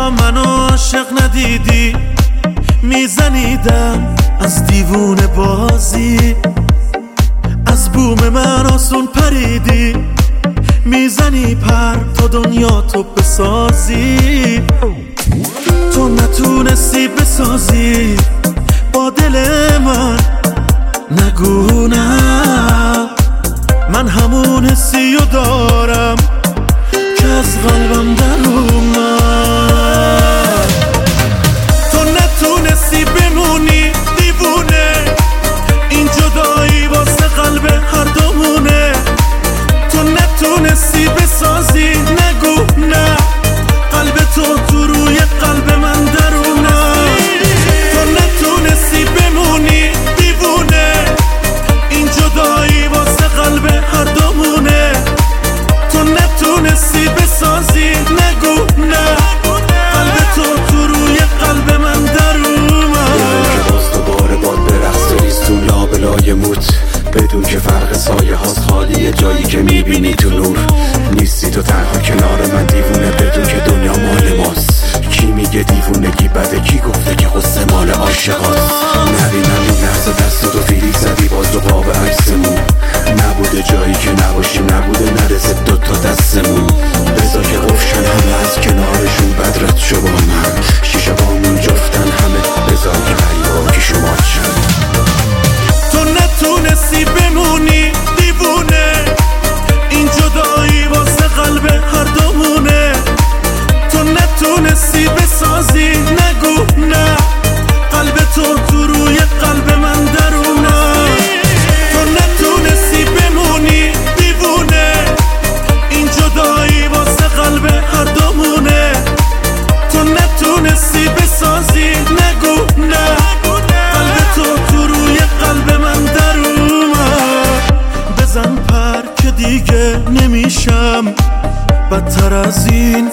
تا منو عاشق ندیدی میزنیدم از دیوونه بازی، از بوم من آسون پریدی، میزنی پر تا دنیا تو بسازی. تو نتونستی بسازی با دل من، نگو نه، من همون حسی رو دارم که از قلبم در اومد. تو نتونستی بمونی دیوونه، این جدایی واسه قلب هر دومونه. تو نتونستی بسازی، نگو نه، قلب تو روی قلب من درونه. تو نتونستی بمونی دیوونه، این جدایی واسه قلب هر دومونه. تو نتونستی بسازی، نگو نه، قلب تو روی قلب من درونه. که باز دوباره باد به رقص ریستون لابلای موت، بدون که فرق سایه هاست خالیه جایی که میبینی تو نور. نیستی تو تنها کنار من دیوونه، بدون که دنیا مال ماست. کی میگه دیوونگی بده، کی گفته که غصه مال عاشقاست؟ نبینم این لحظه دست تو فیلی زدی باز دو قاب عکسمون. نبوده جایی که نباشیم، نبوده نرسه دوتا دستمون. بذار که قفشن همه از کنارشون بدرت شو با من، شیشه بامون جفتن همه، بذار که غریبا که شما چند. تو نتونستی بمونی دیوونه، این جدایی واسه قلب هر دومونه. تو نتونستی بسازی، نگو نه، قلب تو روی قلب من درونه. تو نتونستی بمونی دیوونه، این جدایی واسه قلب هر دومونه. تو نتونستی بسازی، نگو نه، قلب تو روی قلب من درونه. بزن پر که دیگه نمیشم بدتر از این.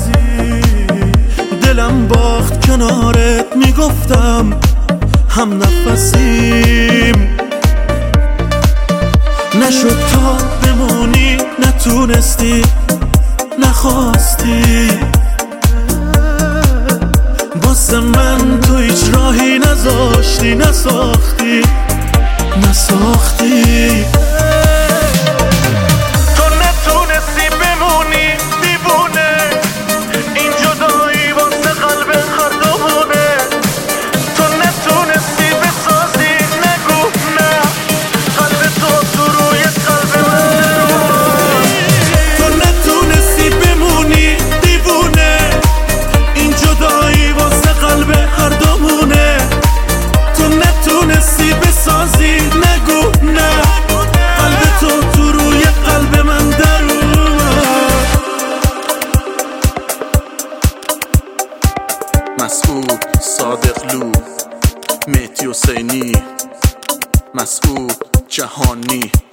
دلم باخت کنارت، میگفتم هم نفسیم. نشد تا بمونی، نتونستی، نخواستی. واسه من تو هیچ راهی نذاشتی، نساختی. تو نتونستی بمونی دیوونه، این جدایی واسه قلب هر دومونه. تو نتونستی بسازی، نگو نه، قلب تو روی قلب من. تو نتونستی بمونی دیوونه، این جدایی واسه قلب هر دومونه. تو نتونستی بسازی، نگو نه، قلب تو روی قلب من درونه. مسعود صادقلو، مهدی حسینی، مسعود جهانی.